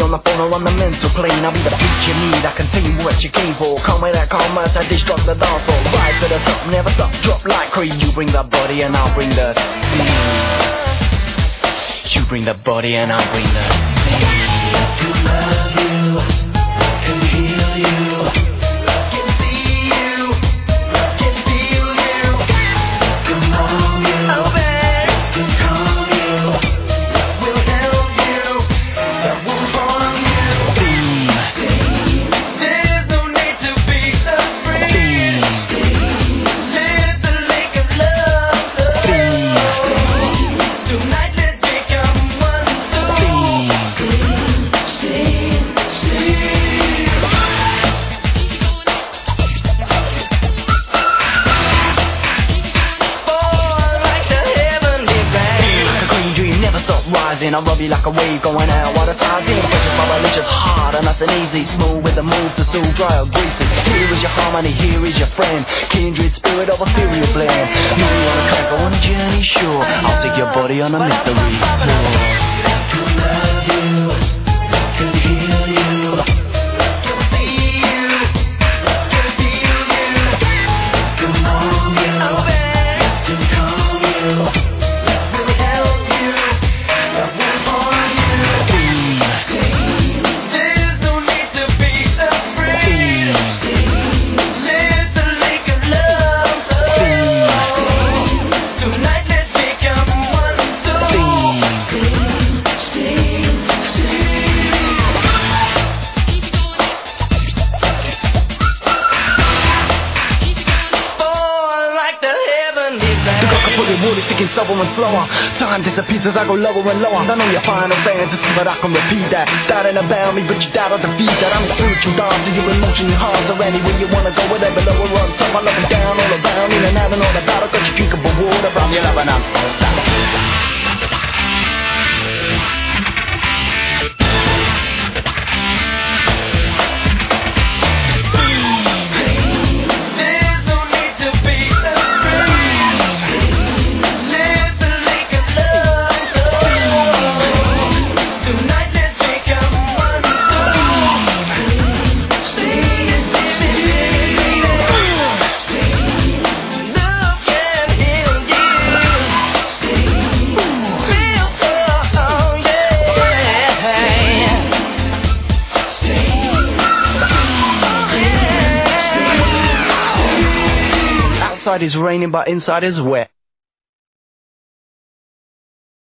on the phone or on the mental plane. I'll be the beat you need, I can tell you what you came for. Come with that commerce, I destruct the dance floor. Rise to the top, never stop, drop like cream. You bring the body and I'll bring the steam. You bring the body and I'll bring the steam. To love you, can heal you, can see you, can feel you, can mold you, can calm you, will help you, will form you. Steam. There's no need to be afraid. Live the lake of love. Tonight let's become one soul. I'll rub you like a wave going out while the tide's in. Precious my religious heart and nice and easy. Smooth with the move to soothe, dry or greasy. Here is your harmony, here is your friend. Kindred spirit of a ethereal blend. You on a track, on a journey, sure. I'll take your body on a mystery tour. To love you, can heal you, can see you, can feel you, can mold you, can calm you, will help you. There's no need to be afraid. Live the lake of love. Tonight let's become one soul. Boy, like the heavenly band. The put it woody, thinking slower and slower. Time disappears as I go lower and lower. I know you're final fantasy, but I can repeat that. Starting about me, but you doubt I'll defeat that. I'm a spiritual dancer, your emotion, your heart. So anywhere you wanna go, whatever, lower or on top. I love you down, all around, in and out and all about it. Got you drinkable water from your love and I'm so There's no need to be afraid. Live the lake of love. Tonight let's become one soul. Love can heal you. Feel so, yeah. Outside is raining, but inside is wet.